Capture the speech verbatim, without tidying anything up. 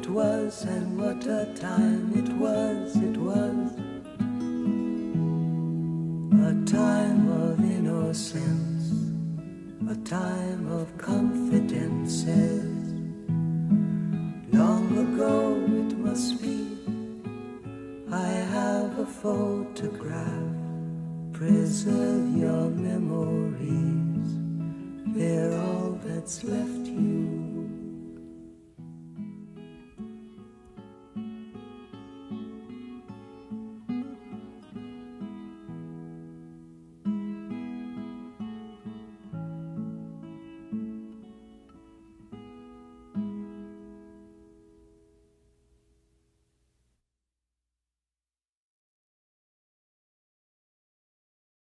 it was, and what a time it was, it was. A time of innocence, a time of confidences. Long ago it must be, I have a photograph. Preserve your memories, they're all that's left